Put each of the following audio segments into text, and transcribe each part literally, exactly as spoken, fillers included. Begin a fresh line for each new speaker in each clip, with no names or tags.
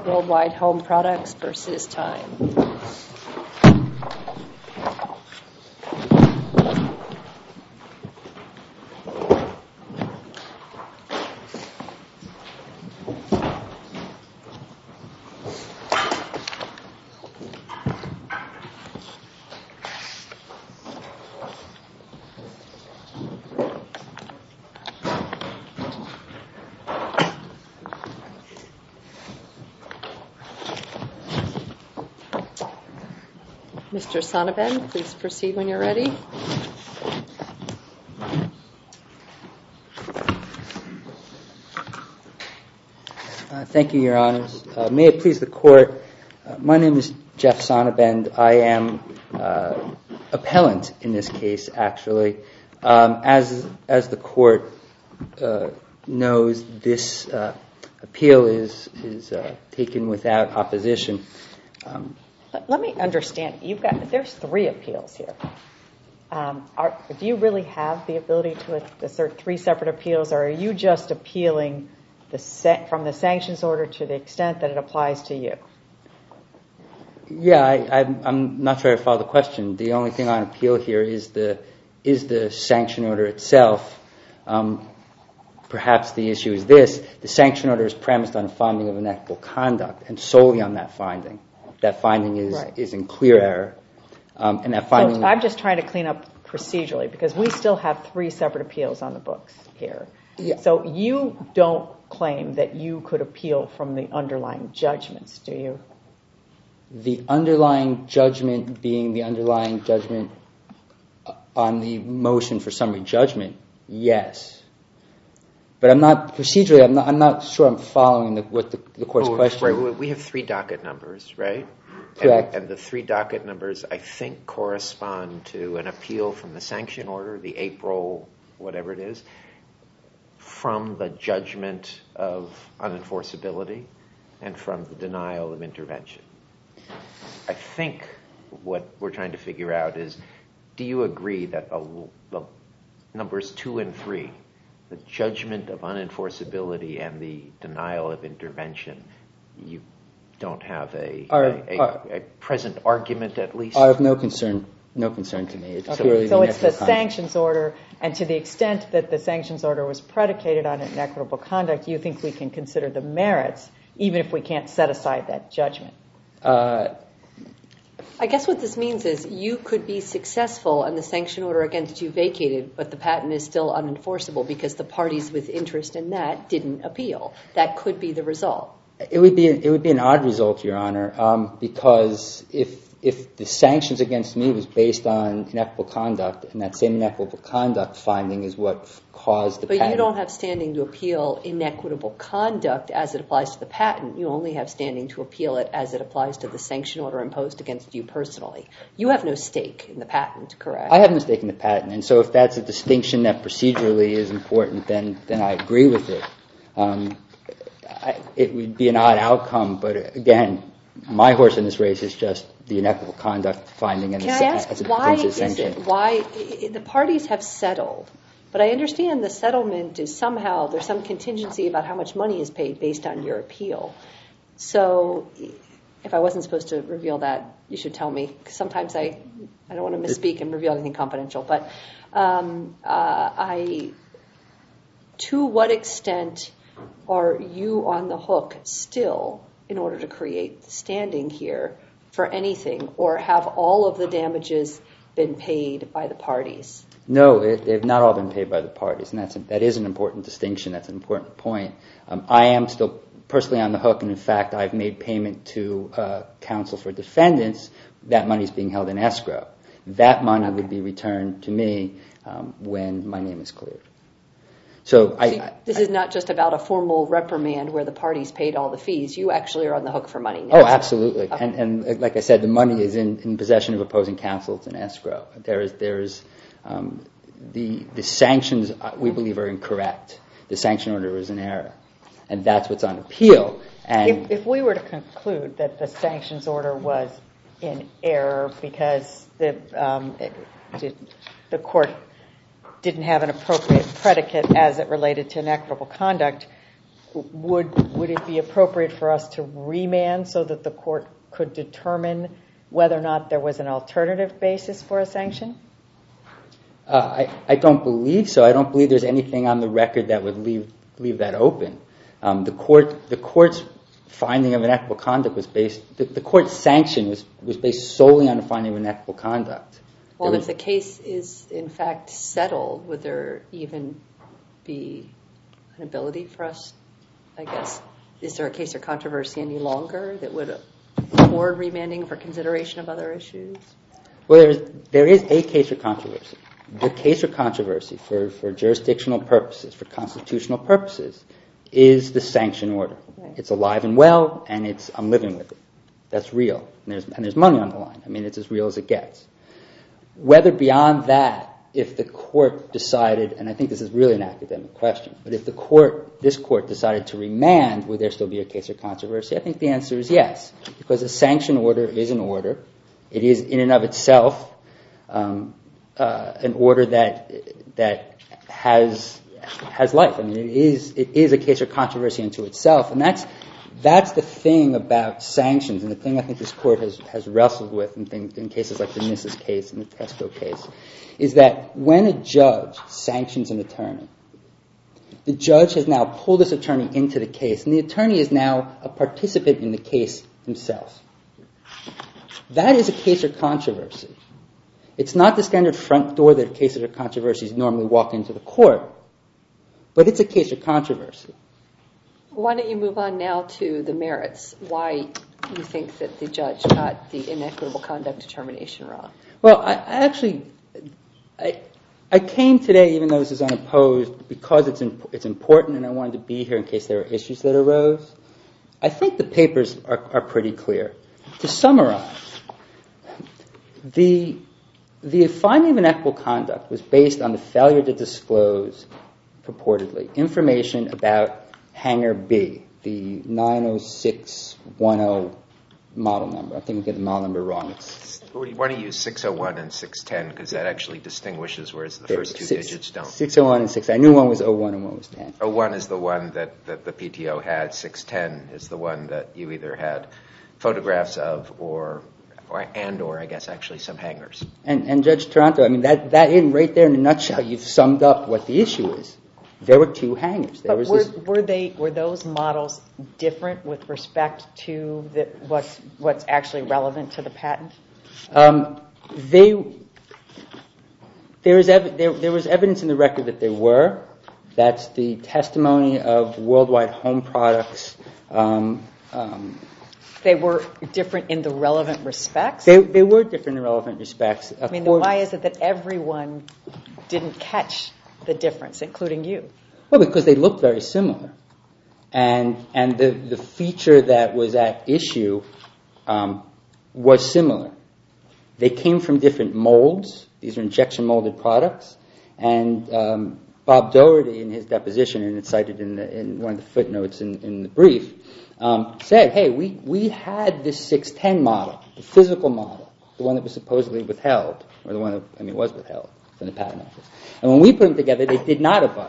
Worldwide Home Products versus Time. Mister Sonnabend, please proceed when you're ready.
Uh, thank you, Your Honors. Uh, may it please the Court, uh, my name is Jeff Sonnabend. I am uh, appellant in this case, actually. Um, as as the Court uh, knows, this uh, appeal is is uh, taken without opposition. Um,
Let me understand. You've got there's three appeals here. Um, are, do you really have the ability to assert three separate appeals, or are you just appealing the set, from the sanctions order to the extent that it applies to you?
Yeah, I, I'm, I'm not sure I follow the question. The only thing on appeal here is the is the sanction order itself. Um, perhaps the issue is this: the sanction order is premised on a finding of inequitable conduct, and solely on that finding. That finding is, right. is in clear error. Um, and that finding.
So I'm just trying to clean up procedurally because we still have three separate appeals on the books here.
Yeah.
So you don't claim that you could appeal from the underlying judgments, do you?
The underlying judgment being the underlying judgment on the motion for summary judgment, yes. But I'm not procedurally. I'm not. I'm not sure. I'm following the, what the, the court's
oh,
question.
Right. We have three docket numbers, right?
Correct.
And, and the three docket numbers, I think, correspond to an appeal from the sanction order, the April, whatever it is, from the judgment of unenforceability, and from the denial of intervention. I think what we're trying to figure out is, do you agree that the, the numbers two and three, the judgment of unenforceability and the denial of intervention, you don't have a,
are,
a, a,
are,
a present argument at least?
Are of no concern, no concern to me. It's
okay.
purely
so
the
it's the
conduct.
sanctions order, and to the extent that the sanctions order was predicated on inequitable conduct, you think we can consider the merits, even if we can't set aside that judgment?
Uh,
I guess what this means is you could be successful and the sanction order against you vacated, but the patent is still unenforceable because the parties with interest in that didn't appeal. That could be the result.
It would be it would be an odd result, Your Honor, um, because if if the sanctions against me was based on inequitable conduct, and that same inequitable conduct finding is what caused the
but
patent.
You don't have standing to appeal inequitable conduct as it applies to the patent. You only have standing to appeal it as it applies to the sanction order imposed against you personally. You have no stake in the patent, correct?
I have no stake in the patent, and so if that's a distinction that procedurally is important, then then I agree with it. Um, I, it would be an odd outcome, but again, my horse in this race is just the inequitable conduct finding and
Can
the,
I ask,
as it
why
pertains to
is
sanction.
it? Why the parties have settled, but I understand the settlement is somehow there's some contingency about how much money is paid based on your appeal. So, if I wasn't supposed to reveal that, you should tell me. Because sometimes I, I don't want to misspeak and reveal anything confidential. But um, uh, I, to what extent are you on the hook still in order to create standing here for anything, or have all of the damages been paid by the parties?
No, it, they've not all been paid by the parties, and that's a, that is an important distinction. That's an important point. Um, I am still personally on the hook, and in fact, I've made payment to uh, counsel for defendants. That money is being held in escrow. That money okay. would be returned to me um, when my name is cleared. So,
so
I, I,
this
I,
is not just about a formal reprimand where the parties paid all the fees. You actually are on the hook for money now.
Oh, absolutely.
Okay.
And, and like I said, the money is in, in possession of opposing counsel. It's in escrow. There is there is um, the the sanctions we believe are incorrect. The sanction order is in error, and that's what's on appeal. And
if, if we were to conclude that the sanctions order was in error because the um, it, it, the court didn't have an appropriate predicate as it related to inequitable conduct, would would it be appropriate for us to remand so that the court could determine whether or not there was an alternative basis for a sanction?
Uh, I, I don't believe so. I don't believe there's anything on the record that would leave leave that open. Um, the court the court's finding of inequitable conduct was based. The, the court's sanction was was based solely on the finding of inequitable conduct.
Well,
was,
if the case is in fact settled, would there even be an ability for us? I guess, is there a case or controversy any longer that would afford remanding for consideration of other issues?
Well, there is, there is a case or controversy. The case or controversy for, for jurisdictional purposes, for constitutional purposes, is the sanction order. Right. It's alive and well, and it's I'm living with it. That's real. And there's, and there's money on the line. I mean, it's as real as it gets. Whether beyond that, if the court decided, and I think this is really an academic question, but if the court, this court decided to remand, would there still be a case or controversy? I think the answer is yes, because a sanction order is an order. It is in and of itself um, uh, an order that that has has life. I mean, it is it is a case or controversy unto itself, and that's that's the thing about sanctions, and the thing I think this court has, has wrestled with in, things, in cases like the Nissus case and the Tesco case, is that when a judge sanctions an attorney, the judge has now pulled this attorney into the case, and the attorney is now a participant in the case himself. That is a case or controversy. It's not the standard front door that cases or controversies normally walk into the court, but it's a case or controversy.
Why don't you move on now to the merits? Why you think that the judge got the inequitable conduct determination wrong?
Well, I, I actually, I, I came today, even though this is unopposed, because it's in, it's important, and I wanted to be here in case there were issues that arose. I think the papers are, are pretty clear. To summarize, the the finding of inequitable conduct was based on the failure to disclose, purportedly, information about Hangar B, the nine oh six one oh model number. I think I'm getting the model number wrong. It's,
you want to use six oh one and six ten because that actually distinguishes, whereas the first two
six,
digits don't.
six oh one and six. I knew one was oh one and one was ten.
oh one is the one that, that the P T O had. six ten is the one that you either had photographs of or, or and or I guess actually some hangars.
And, and Judge Taranto, I mean, that, that in right there in a nutshell, you've summed up what the issue is. There were two hangars. There
but
was
were,
this,
were they were those models different with respect to the, what's what's actually relevant to the patent?
Um, they there is ev- there, there was evidence in the record that they were. That's the testimony of Worldwide Home Products. Um, um,
they were different in the relevant respects?
They they were different in relevant respects.
I mean, then why is it that everyone didn't catch the difference, including you?
Well, because they looked very similar. And and the, the feature that was at issue um, was similar. They came from different molds. These are injection molded products. And um, Bob Doherty, in his deposition, and it's cited in, the, in one of the footnotes in, in the brief, um, said, hey, we, we had this six ten model, the physical model, the one that was supposedly withheld, or the one that, I mean, was withheld from the patent office. And when we put them together, they did not abide.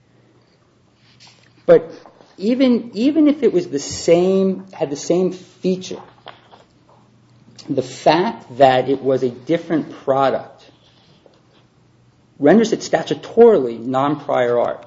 But even even if it was the same, had the same feature, the fact that it was a different product renders it statutorily non-prior art.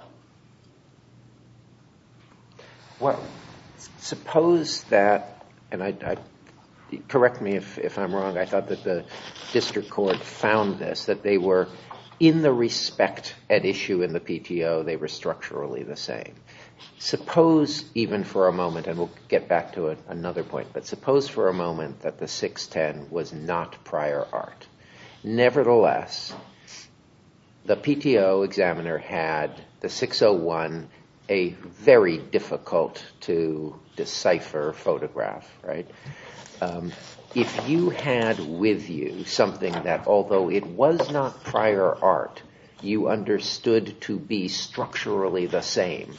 Well, suppose that, and I, I correct me if, if I'm wrong, I thought that the district court found this, that they were, in the respect at issue in the P T O, they were structurally the same. Suppose, even for a moment, and we'll get back to it another point, but suppose for a moment that the six ten was not prior art. Nevertheless, the P T O examiner had the six oh one, a very difficult to decipher photograph, right? Um, if you had with you something that, although it was not prior art, you understood to be structurally the same,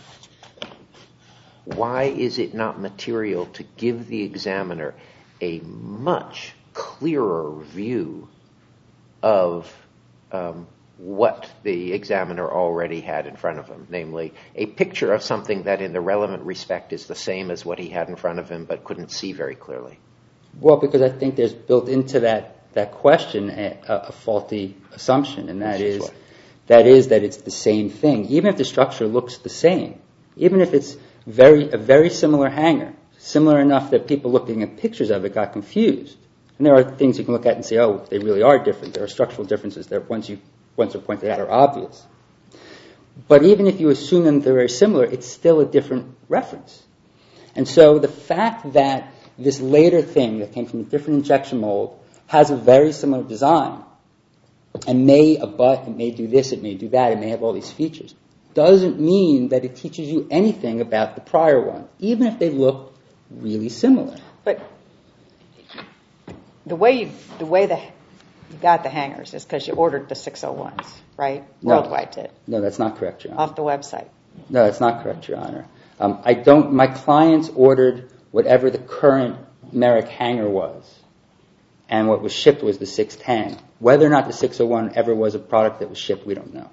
why is it not material to give the examiner a much clearer view of um, what the examiner already had in front of him, namely a picture of something that in the relevant respect is the same as what he had in front of him but couldn't see very clearly?
Well, because I think there's built into that, that question a, a faulty assumption, and that is, that is that it's the same thing. Even if the structure looks the same, even if it's very a very similar hanger, similar enough that people looking at pictures of it got confused. And there are things you can look at and say, oh, they really are different. There are structural differences that once you once are pointed out are obvious. But even if you assume them they're very similar, it's still a different reference. And so the fact that this later thing that came from a different injection mold has a very similar design and may abut, it may do this, it may do that, it may have all these features, doesn't mean that it teaches you anything about the prior one, even if they look really similar.
But the way you, the way the you got the hangers is because you ordered the six oh ones, right?
No.
Worldwide did.
No, that's not correct, Your Honor.
Off the website.
No, that's not correct, Your Honor. Um, I don't. My clients ordered whatever the current Merrick hanger was, and what was shipped was the six ten. Whether or not the six oh one ever was a product that was shipped, we don't know.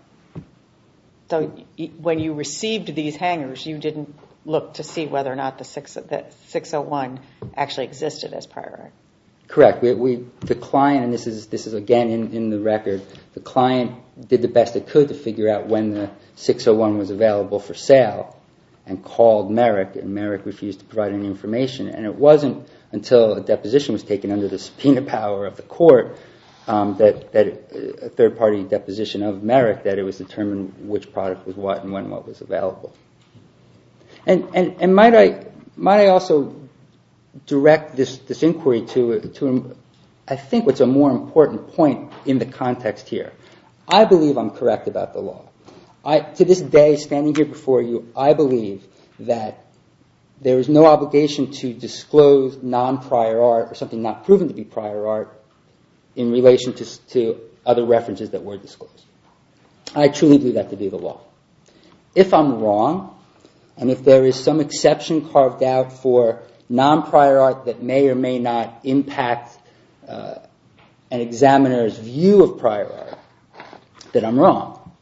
So y- when you received these hangers, you didn't look to see whether or not the six the six oh one actually existed as prior art.
Correct. We, we the client, and this is this is again in, in the record, the client did the best it could to figure out when the six oh one was available for sale, and called Merrick, and Merrick refused to provide any information. And it wasn't until a deposition was taken under the subpoena power of the court um, that that it, a third party deposition of Merrick that it was determined which product was what and when what was available. And and and might I might I also direct this, this inquiry to, to, I think, what's a more important point in the context here. I believe I'm correct about the law. I, to this day, standing here before you, I believe that there is no obligation to disclose non-prior art or something not proven to be prior art in relation to, to other references that were disclosed. I truly believe that to be the law. If I'm wrong, and if there is some exception carved out for non-prior art that may or may not impact uh, an examiner's view of prior art, that I'm wrong.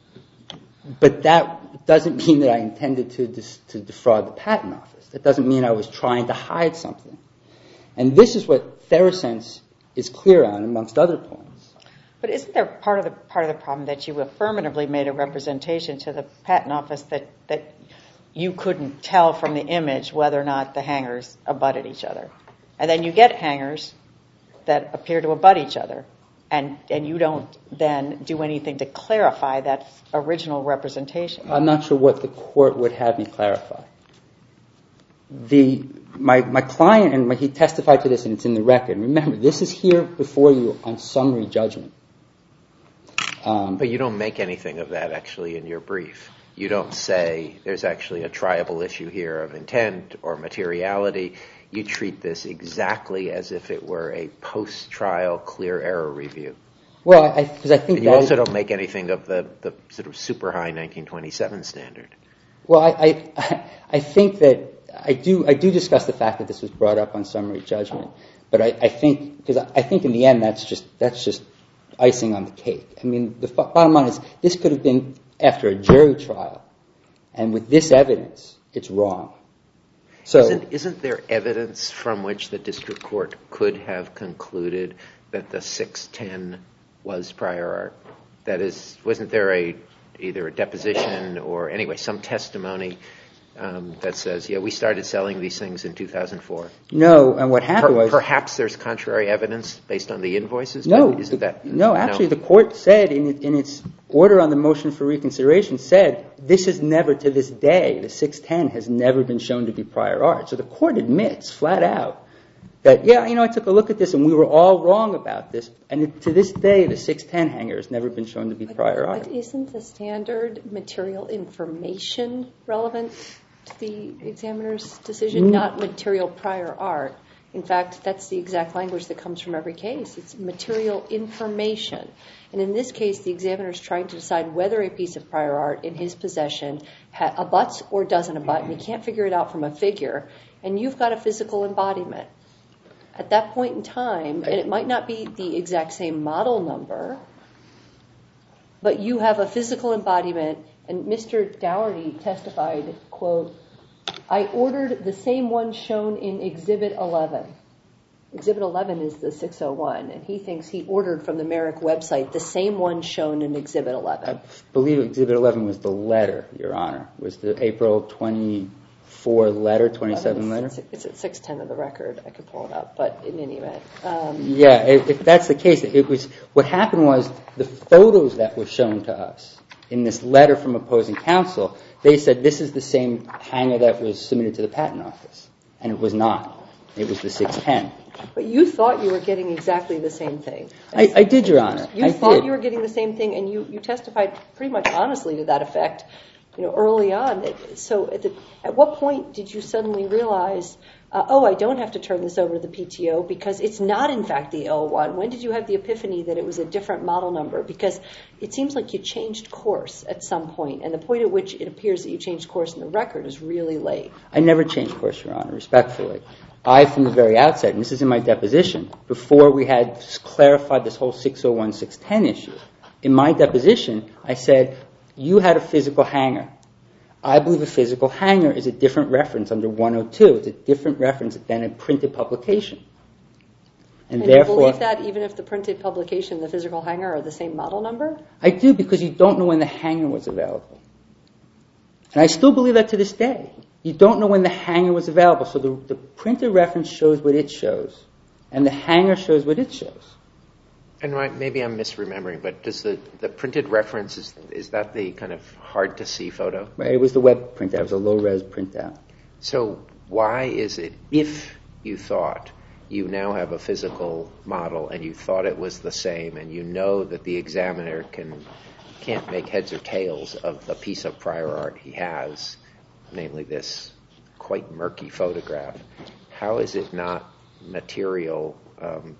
But that doesn't mean that I intended to, dis- to defraud the patent office. That doesn't mean I was trying to hide something. And this is what Therasense is clear on, amongst other points.
But isn't there part of the part of the problem that you affirmatively made a representation to the patent office that, that you couldn't tell from the image whether or not the hangers abutted each other? And then you get hangers that appear to abut each other, and, and you don't then do anything to clarify that original representation.
I'm not sure what the court would have me clarify. The my my client, and he testified to this, and it's in the record. Remember, this is here before you on summary judgment. Um,
but you don't make anything of that, actually, in your brief. You don't say there's actually a triable issue here of intent or materiality. You treat this exactly as if it were a post-trial clear error review.
Well, I, because I think
and you
that
also
is,
don't make anything of the, the sort of super high nineteen twenty-seven standard.
Well, I, I I think that I do I do discuss the fact that this was brought up on summary judgment, but I, I think because I, I think in the end that's just that's just icing on the cake. I mean, the f- bottom line is this could have been after a jury trial, and with this evidence, it's wrong. So,
isn't, isn't there evidence from which the district court could have concluded that the six ten was prior art? That is, wasn't there a either a deposition or anyway some testimony um, that says, yeah, we started selling these things in two thousand four?
No, and what happened
per-
was
perhaps there's contrary evidence based on the invoices.
No,
but isn't
the,
that
no? Actually,
no?
the court said in, it, in its order on the motion for reconsideration said this is never to this day the six ten has never been shown to be prior art. So the court admits flat out that yeah, you know, I took a look at this and we were all wrong about this, and it, to this day the six ten hanger has never been shown to be
but,
prior art.
But isn't the standard material information relevant to the examiner's decision, mm. not material prior art? In fact, that's the exact language that comes from every case. It's material information. And in this case, the examiner is trying to decide whether a piece of prior art in his possession ha- abuts or doesn't abut, and he can't figure it out from a figure. And you've got a physical embodiment. At that point in time, and it might not be the exact same model number, but you have a physical embodiment, and Mister Dougherty testified, quote, I ordered the same one shown in Exhibit eleven. Exhibit eleven is the six oh one, and he thinks he ordered from the Merrick website the same one shown in Exhibit eleven.
I believe Exhibit eleven was the letter, Your Honor, was the April twenty-four letter, twenty-seven letter.
It's, it's at six ten of the record. I could pull it up, but in any event. Um,
yeah, if, if that's the case, it was what happened was the photos that were shown to us in this letter from opposing counsel, they said this is the same hanger that was submitted to the patent office, and it was not. It was the six ten.
But you thought you were getting exactly the same thing.
I, I did, Your Honor.
You
I
thought
did.
you were getting the same thing, and you, you testified pretty much honestly to that effect, you know, early on. So at, the, at what point did you suddenly realize, uh, oh, I don't have to turn this over to the P T O because it's not, in fact, the L one? When did you have the epiphany that it was a different model number? Because it seems like you changed course at some point, and the point at which it appears that you changed course in the record is really late.
I never changed course, Your Honor, respectfully. I, from the very outset, and this is in my deposition, before we had clarified this whole six oh one, six ten issue, in my deposition, I said, you had a physical hanger. I believe a physical hanger is a different reference under one oh two. It's a different reference than a printed publication. And,
and
therefore,
you believe that even if the printed publication and the physical hanger are the same model number?
I do, because you don't know when the hanger was available. And I still believe that to this day. You don't know when the hanger was available. So the, the printed reference shows what it shows, and the hanger shows what it shows.
And right, maybe I'm misremembering, but does the, the printed reference, is, is that the kind of hard-to-see photo?
Right, it was the web printout. It was a low-res printout.
So why is it, if you thought you now have a physical model and you thought it was the same, and you know that the examiner can, can't make heads or tails of the piece of prior art he has, namely this quite murky photograph, how is it not material? Um,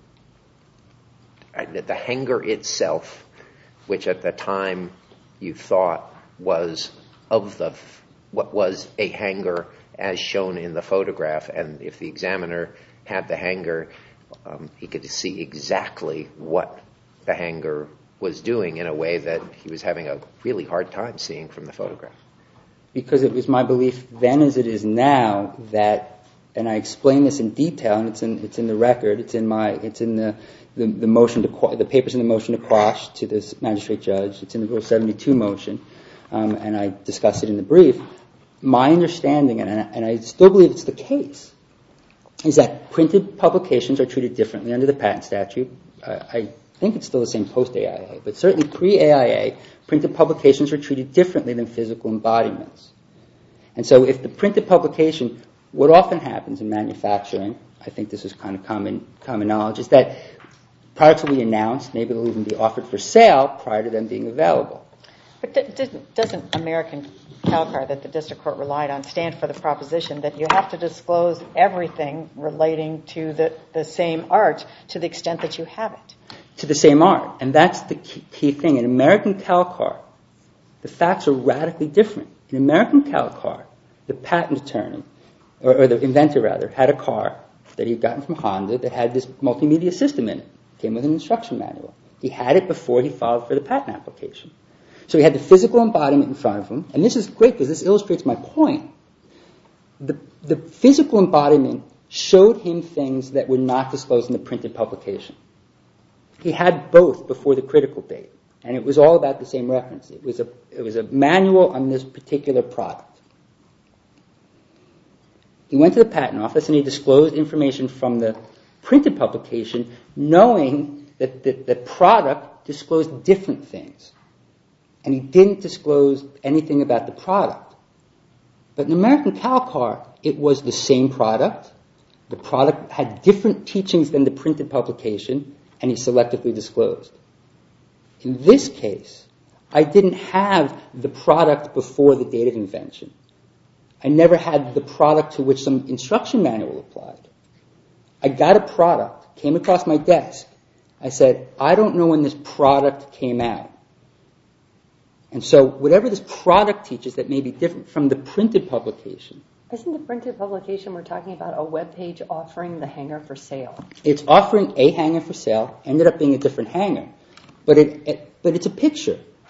the hanger itself, which at the time you thought was of the what was a hanger as shown in the photograph, and if the examiner had the hanger, um, he could see exactly what the hanger was doing in a way that he was having a really hard time seeing from the photograph.
Because it was my belief then as it is now that, and I explain this in detail, and it's in it's in the record, it's in my it's in the the, the motion to the papers in the motion to quash to this magistrate judge, it's in the Rule seventy-two motion, um, and I discuss it in the brief. My understanding, and, and I still believe it's the case, is that printed publications are treated differently under the patent statute. I, I think it's still the same post-A I A, but certainly pre-A I A, printed publications are treated differently than physical embodiments. And so if the printed publication, what often happens in manufacturing, I think this is kind of common common knowledge, is that products will be announced, maybe they'll even be offered for sale prior to them being available.
But doesn't American CalCAR that the district court relied on stand for the proposition that you have to disclose everything relating to the, the same art to the extent that you have it?
To the same art. And that's the key, key thing. In American CalCAR, the facts are radically different. In American CalCAR, the patent attorney, or, or the inventor rather, had a car that he'd gotten from Honda that had this multimedia system in it. It came with an instruction manual. He had it before he filed for the patent application. So he had the physical embodiment in front of him, and this is great because this illustrates my point. The, the physical embodiment showed him things that were not disclosed in the printed publication. He had both before the critical date, and it was all about the same reference. It was a, it was a manual on this particular product. He went to the patent office and he disclosed information from the printed publication, knowing that the, the product disclosed different things. And he didn't disclose anything about the product. But in American CalCAR, it was the same product. The product had different teachings than the printed publication, and he selectively disclosed. In this case, I didn't have the product before the date of invention. I never had the product to which some instruction manual applied. I got a product, came across my desk. I said, I don't know when this product came out. And so whatever this product teaches that may be different from the printed publication.
Isn't the printed publication we're talking about a web page offering the hanger for sale?
It's offering a hanger for sale, ended up being a different hanger. But it, it but it's a picture.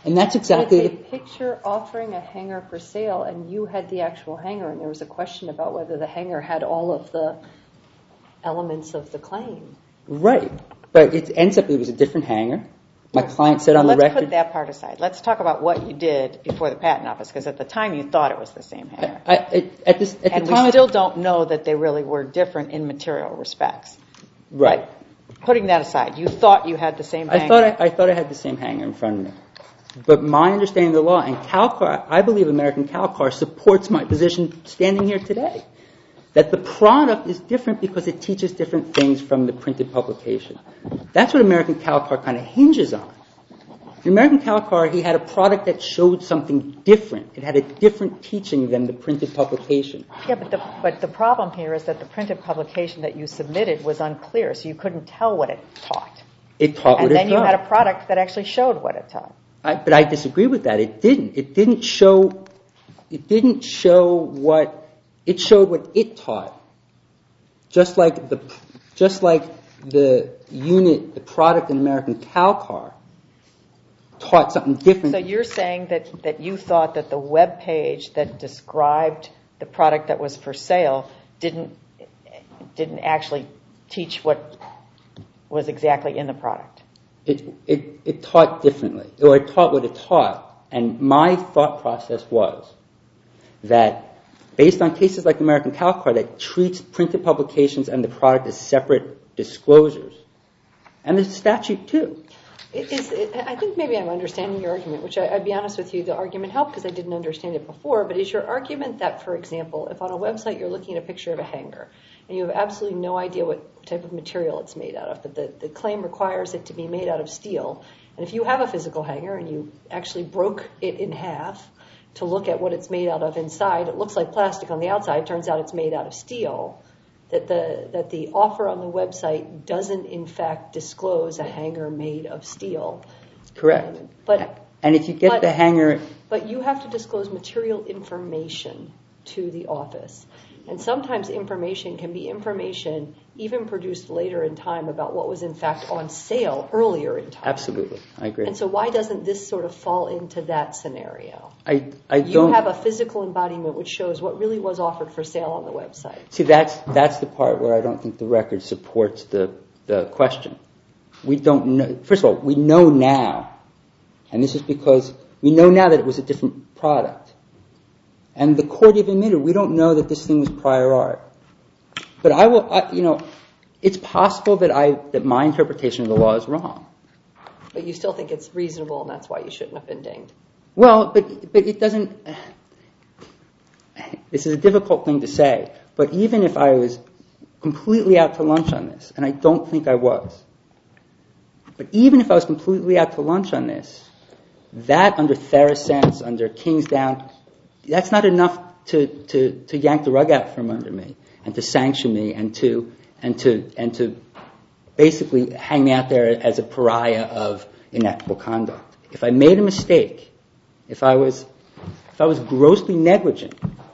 And that's exactly...
It's a picture offering a hanger for sale, and you had the actual hanger, and there was a question about whether the hanger had all of the elements of the claim.
Right. But it ends up it was a different hanger. My client said on
well,
the
let's
record...
Let's put that part aside. Let's talk about what you did before the patent office, because at the time you thought it was the same hanger.
I, I, at this, at
and
the time
we still don't know that they really were different in material respects.
Right.
But putting that aside, you thought you had the same hanger.
I thought I, I thought I had the same hanger in front of me. But my understanding of the law, and CalCar, I believe American CalCar supports my position standing here today, that the product is different because it teaches different things from the printed publication. That's what American CalCar kind of hinges on. In American CalCar, he had a product that showed something different. It had a different teaching than the printed publication.
Yeah, but the, but the problem here is that the printed publication that you submitted was unclear, so you couldn't tell what it taught.
It taught what it taught.
And then you had a product that actually showed what it taught.
I, but I disagree with that. It didn't. It didn't show. It didn't show what. It showed what it taught. Just like the, just like the unit, the product in American CalCar taught something different.
So you're saying that, that you thought that the web page that described the product that was for sale didn't didn't actually teach what was exactly in the product.
It, it, it taught differently, or it taught what it taught. And my thought process was that based on cases like American CalCar that treats printed publications and the product as separate disclosures, and the statute too.
It is, it, I think maybe I'm understanding your argument, which I, I'd be honest with you, the argument helped because I didn't understand it before, but is your argument that, for example, if on a website you're looking at a picture of a hanger and you have absolutely no idea what type of material it's made out of, but the, the claim requires it to be made out of steel, and if you have a physical hanger and you actually broke it in half to look at what it's made out of inside, it looks like plastic on the outside, turns out it's made out of steel, that the that the offer on the website doesn't in fact disclose a hanger made of steel.
Correct.
Um, but
and if you get
but,
the hanger,
but you have to disclose material information to the office, and sometimes information can be information even produced later in time about what was in fact on sale earlier in time.
Absolutely, I agree.
And so why doesn't this sort of fall into that scenario?
I, I don't...
You have a physical embodiment which shows what really was offered for sale on the website.
See, that's that's the part where I don't think the record supports the, the question. We don't know... First of all, we know now, and this is because we know now that it was a different product. And the court even admitted, we don't know that this thing was prior art. But I will, I, you know, it's possible that I that my interpretation of the law is wrong.
But you still think it's reasonable, and that's why you shouldn't have been dinged.
Well, but but it doesn't. This is a difficult thing to say. But even if I was completely out to lunch on this, and I don't think I was, but even if I was completely out to lunch on this, that under Theracense, under Kingsdown, that's not enough to, to, to yank the rug out from under me and to sanction me and to and to and to basically hang me out there as a pariah of inequitable conduct. If I made a mistake, if I was if I was grossly negligent,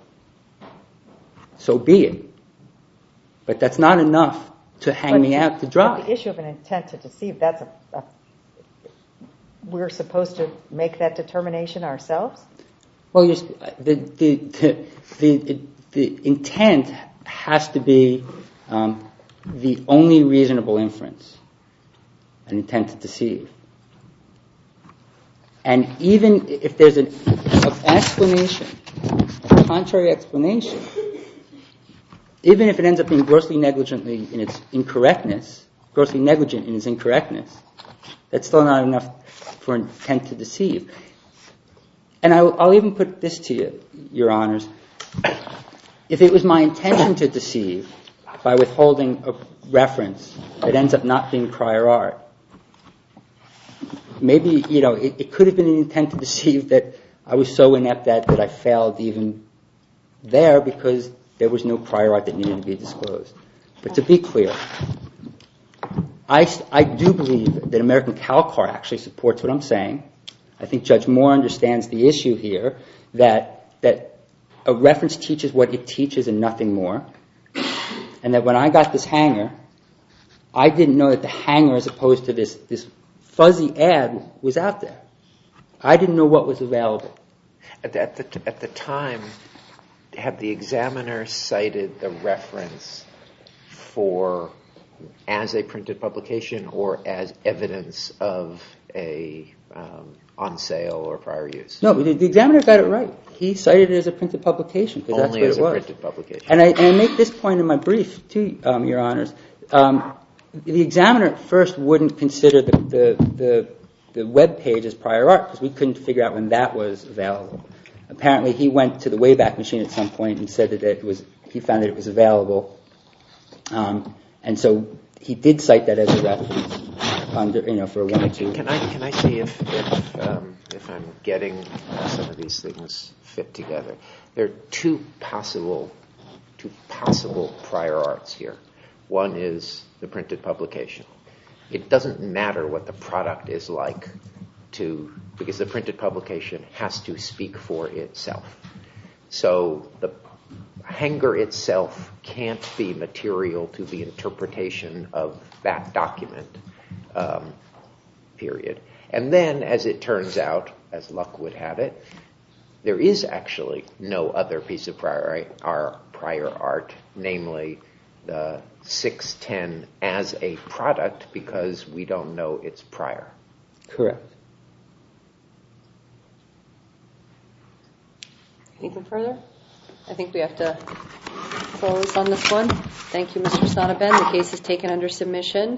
so be it. But that's not enough to hang
but
me out to dry.
But the issue of an intent to deceive, that's a, a we're supposed to make that determination ourselves?
Well, you're, the, the, the, the, the intent has to be um, the only reasonable inference, an intent to deceive. And even if there's an, an explanation, a contrary explanation, even if it ends up being grossly negligently in its incorrectness, grossly negligent in its incorrectness, that's still not enough for intent to deceive. And I'll, I'll even put this to you, Your Honors. If it was my intention to deceive by withholding a reference that ends up not being prior art, maybe, you know, it, it could have been an intent to deceive that I was so inept at that I failed even there because there was no prior art that needed to be disclosed. But to be clear, I, I do believe that American CalCar actually supports what I'm saying. I think Judge Moore understands the issue here, that that a reference teaches what it teaches and nothing more. And that when I got this hanger, I didn't know that the hanger, as opposed to this, this fuzzy ad, was out there. I didn't know what was available.
At the, at the, at the time, had the examiner cited the reference for as a printed publication or as evidence of a um, on sale or prior use?
No, the, the examiner got it right. He cited it as a printed publication because that's what
Only as
it
a
was.
printed publication.
And I, and I make this point in my brief too, um, Your Honors. Um, the examiner at first wouldn't consider the the, the, the web page as prior art because we couldn't figure out when that was available. Apparently, he went to the Wayback Machine at some point and said that it was. He found that it was available, um, and so he did cite that as a reference under, you know, for one or two.
Can I can I see if if, um, if I'm getting some of these things fit together? There are two possible two possible prior arts here. One is the printed publication. It doesn't matter what the product is like to, because the printed publication has to speak for itself. So the hanger itself can't be material to the interpretation of that document, um, period. And then, as it turns out, as luck would have it, there is actually no other piece of prior art, prior art, namely the six ten as a product, because we don't know its prior.
Correct.
Anything further? I think we have to close on this one. Thank you, Mister Sonnabend. The case is taken under submission.